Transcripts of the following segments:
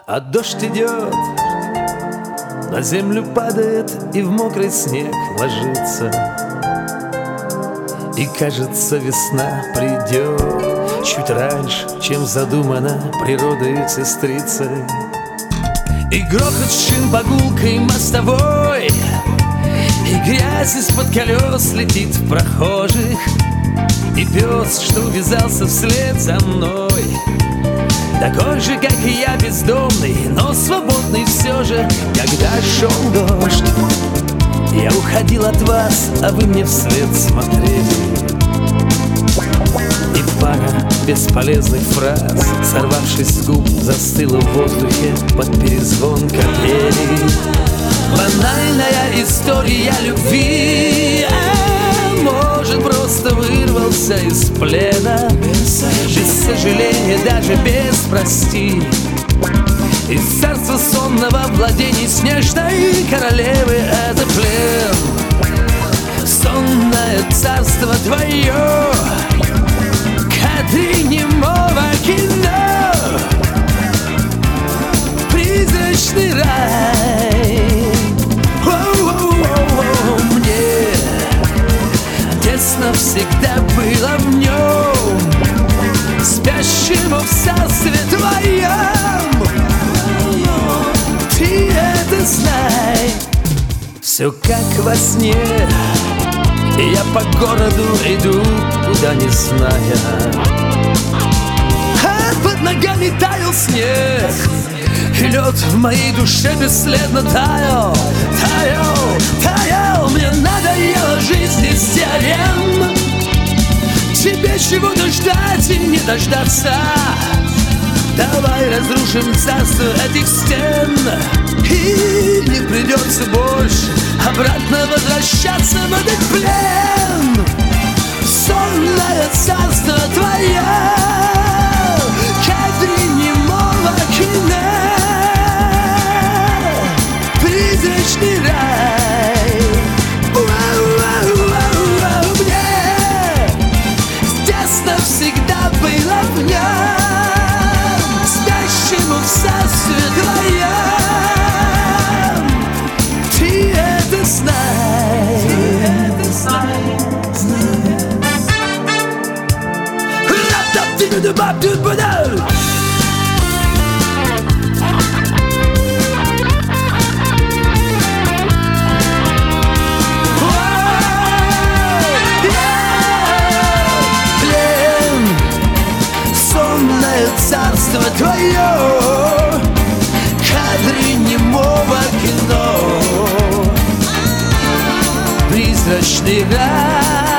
А дождь идет, на землю падает и в мокрый снег ложится. И кажется, весна придет чуть раньше, чем задумано природой сестрицей. И грохот шин по гулкой мостовой, и грязь из-под колес летит в прохожих, и пес, что увязался вслед за мной, такой же, как и я, бездомный, но свободный все же. Когда шел дождь, я уходил от вас, а вы мне вслед смотрели. И пара бесполезных фраз, сорвавшись с губ, застыла в воздухе под перезвон капели. Банальная история любви, может, просто вырвался из плена, без сожаления, даже без прости. Из царства сонного владений снежной королевы это плен. Сонное царство твое, кадри немого кино, призрачный рай. Мне тесно всегда было в нем, спящему в царстве твоем. Ты это знай. Все как во сне, и я по городу иду, куда не зная. А под ногами таял снег, и лед в моей душе бесследно таял, таял, таял. Мне надоела жизнь из теорем, тебе чего-то ждать и не дождаться. Давай разрушим царство этих стен, и не придется больше обратно возвращаться в этот плен. Сонное царство твое, кадри немого кино, призрачный рай. Мне тесно всегда было в нем, спящему в царстве твоем. Ты это знай. Плен, сонное царство твое, кадры немого кино, призрачный рай.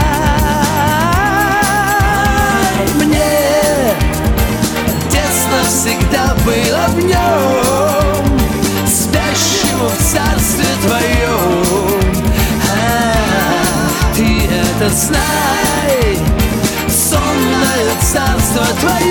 Мне тесно всегда было в нем, спящему в царстве твоем. Ты это знай. Сонное царство твое,